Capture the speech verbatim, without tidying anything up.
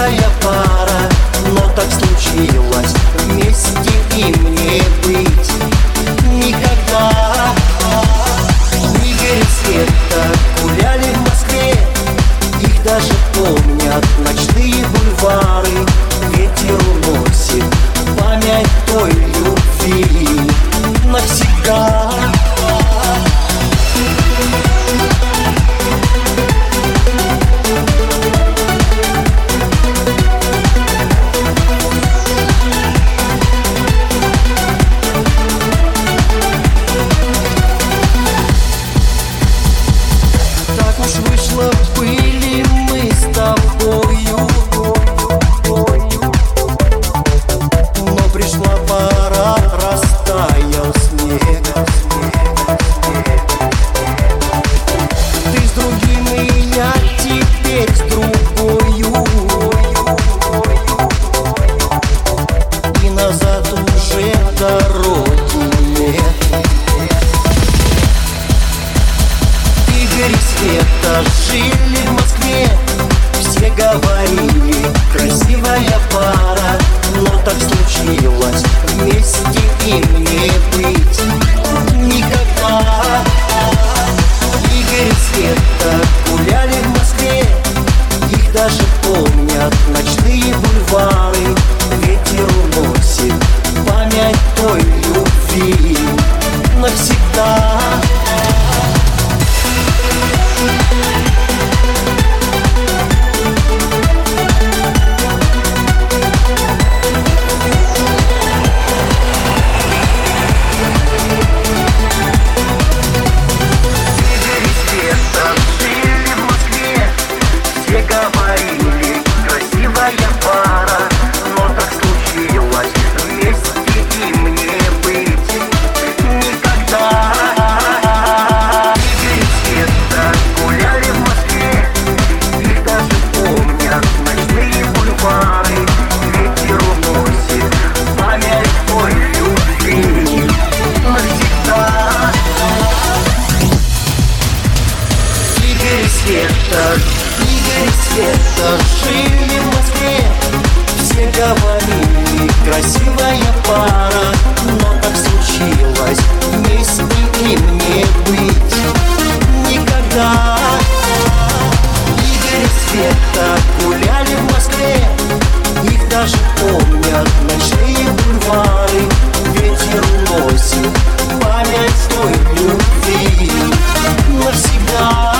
красивая пара, но так случилось, вместе им не быть никогда. Игорь и Света гуляли в Москве, их даже помнят ночные бульвары. Ветер уносит память той любви навсегда. Так уж вышло, были мы с тобою, но пришла пора, растаял снег. Ты с другим, и я теперь с другою, и назад уже дороги нет. Игорь и Света жили в Москве, все говорили, красивая пара, но так случилось, вместе им не быть никогда. Игорь и Света гуляли в Москве, их даже помнят ночные бульвары. Ветер уносит память той любви навсегда. Света, Игорь и Света жили в Москве, все говорили, красивая пара, но так случилось, вместе им не быть никогда. Игорь и Света гуляли в Москве, их даже помнят ночные бульвары. Ветер уносит память той любви навсегда.